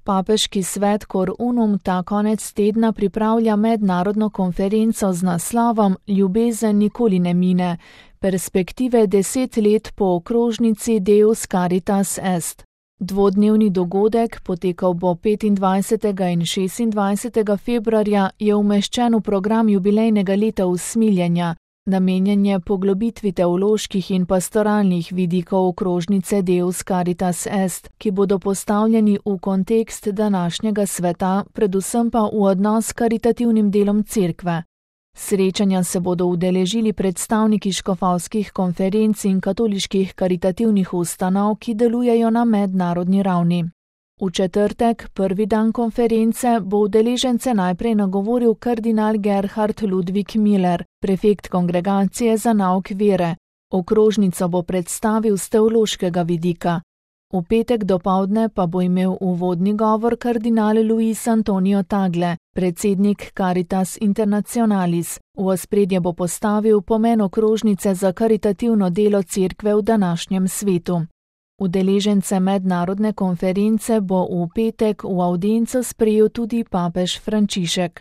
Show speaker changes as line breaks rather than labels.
Papeški svet Cor Unum ta konec tedna pripravlja mednarodno konferenco z naslovom Ljubezen nikoli ne mine, perspektive 10 let po okrožnici Deus Caritas Est. Dvodnevni dogodek, potekal bo 25. in 26. februarja, je umeščen v program jubilejnega leta usmiljenja, namenjen je poglobitvi teoloških in pastoralnih vidikov okrožnice Deus Caritas Est, ki bodo postavljeni v kontekst današnjega sveta, predvsem pa v odnos s karitativnim delom cerkve. Srečanja se bodo udeležili predstavniki škofovskih konferenc in katoliških karitativnih ustanov, ki delujejo na mednarodni ravni. V četrtek, prvi dan konference, bo udeležence najprej nagovoril kardinal Gerhard Ludwig Miller, prefekt kongregacije za nauk vere. Okrožnico bo predstavil s teološkega vidika. V petek dopoldne pa bo imel uvodni govor kardinal Luis Antonio Tagle, predsednik Caritas Internationalis. V ospredje bo postavil pomen okrožnice za karitativno delo cerkve v današnjem svetu. Udeležence mednarodne konference bo v petek v avdienco sprejel tudi papež Frančišek.